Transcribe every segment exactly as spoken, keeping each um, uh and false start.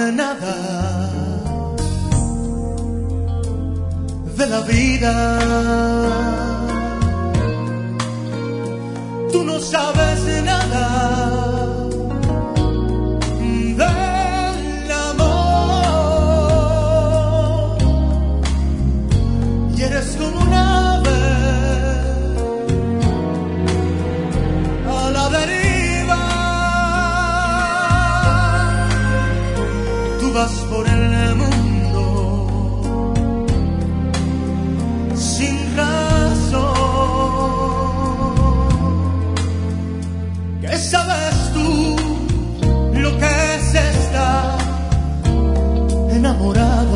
nada de la vida. Tú no sabes nada del amor y eres como un ave a la deriva. Tú vas por el mundo sin razón. ¿Qué sabes tú lo que es estar enamorado?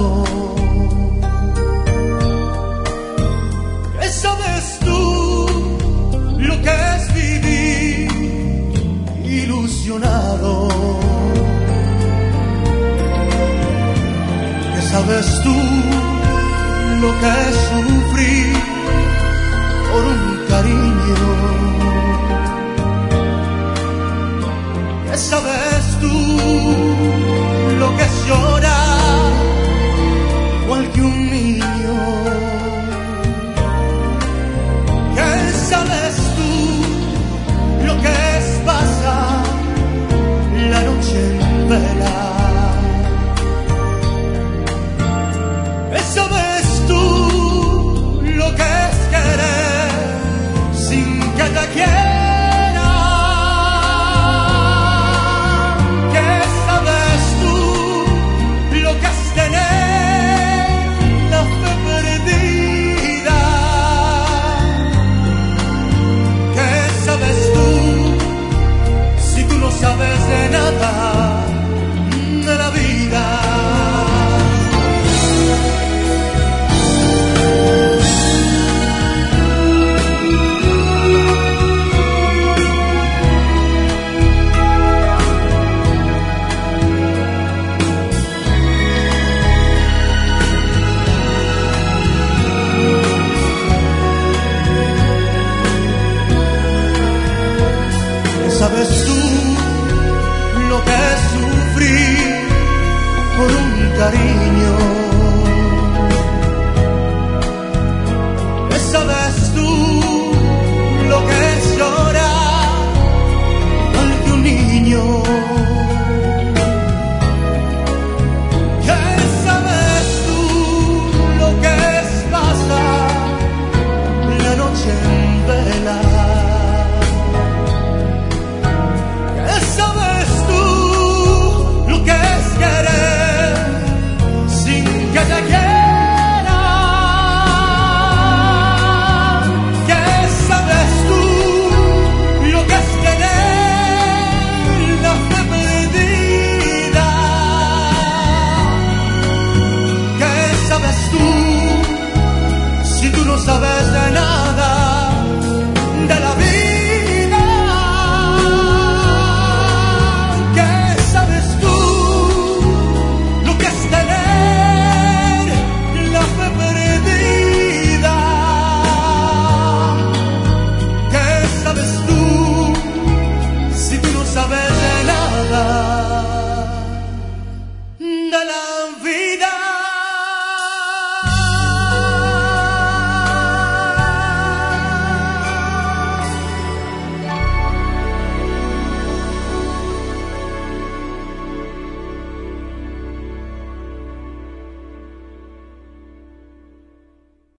¿Qué sabes tú lo que es vivir ilusionado? ¿Qué sabes tú lo que es sufrir por un cariño? ¿Qué sabes tú lo que es llorar igual que un niño?